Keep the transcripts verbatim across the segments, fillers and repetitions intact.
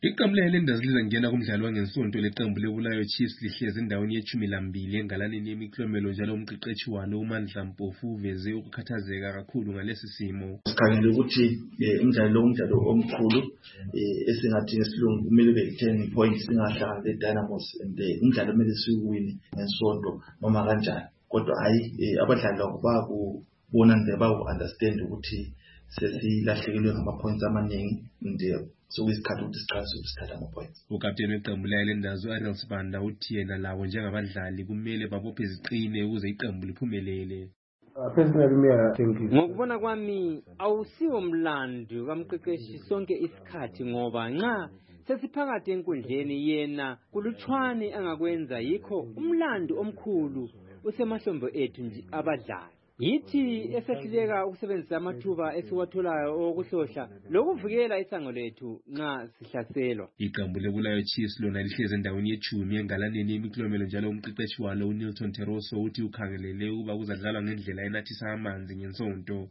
Iqembu le-Highlanders lizangena kumdlalo wangesonto leqembu leBulawayo Chiefs lihlezi endaweni yeshumi lambili engalaneni yemiklomelo njalo umqeqeshi walo uMandla Mpofu uveze ukukhathazeka kakhulu ngalesi simo. Sikhangele ukuthi umdlalo lo umdlalo omkhulu esingathi ngesilungu kumele ube ten points singahlanga leDynamos and umdlalo kumele siwine ngesonto noma kanjani. Kodwa hayi abadlali lokho bakubona nje baku-understand ukuthi sesilahlekelwe ngama-points amaningi nje. So isikhathi ukuthi siqalise ukuthatha ama-points. Ukapteni weqembu le-Highlanders u-Ariel Sibanda uthi yena lawo njengabadlali kumele babophe iziqine ukuze iqembu liphumelele. Ngokubona kwami awusiwo mlando kamqeqeshi sonke isikhathi ngoba nxa sesiphakathi enkundleni yena kuluchwane angakwenza yikho umlando omkhulu usemahlombe ethu nje abadlali. Yithi esehluleka ukusebenzisa amathuba esiwatholayo okuhlohla lokuvikela isango lethu nxa sihlaselwa. Iqembu leBulawayo Chiefs lona lihlezi endaweni yechumi engalaneni yemiklomelo njalo umqeqeshi walo uNilton Teroso uthi ukhangelele ukuba kuzadlalwa ngendlela enathisa amanzi ngensonto.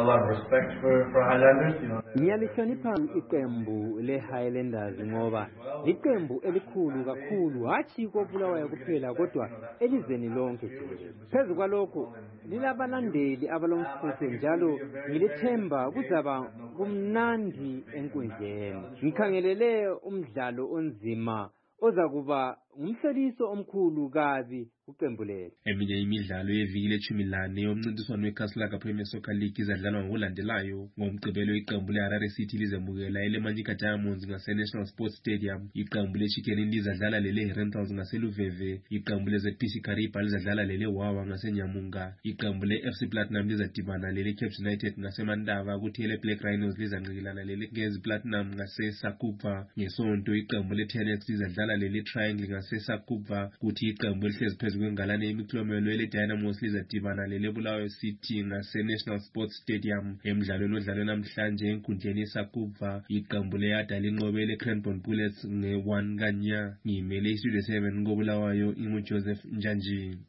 Ngiyalihlonipha iqembu le-Highlanders ngoba iqembu elikhulu kakhulu hathi koBulawayo kuphela kodwa elizweni lonke. Phezu kwalokho lilabalandeli abalomfutho njalo ngilethemba kuzaba kumnandi enkundleni. Ngikhangelele umdlalo onzima ozakuba ngumhloliso omkhulu kabi uqembu lethu. Eminye imidlalo yeviki leshumi lane yomncintiswano weCastle Premier Soccer League izadlalwa ngokulandelayo. Ngomgqibelo iqembu leHarare City lizemukela eleManyika Diamonds ngase-National Sports Stadium. Iqembu leChicken Inn lizadlala lele-Herentals ngaseLuveve. Iqembu le-Z P C Kariba lizadlala lele-Wawa ngaseNyamunga. Iqembu le-F C Platinum lizadibana lele-Cape United ngaseMandava. Kuthi ele-Black Rhinos lizanqikilana lele-Ngezi Platinum ngaseSakuva. Ngesonto iqembu le-T N X lizadlala lele-Triangle ngaseSakuva. Kuthi iqembu elihlezi phezu kwengalane yemiklomelo ele-Dynamos lizadibana lele-Bulawayo City ngase-National Sports Stadium. Emidlalweni odlalwe namhlanje enkundleni yeSakuva iqembu le-Yada linqobe ele-Cranbourne Bullets nge one kanya. Ngimele iStudio seven koBulawayo inguJoseph Njanji.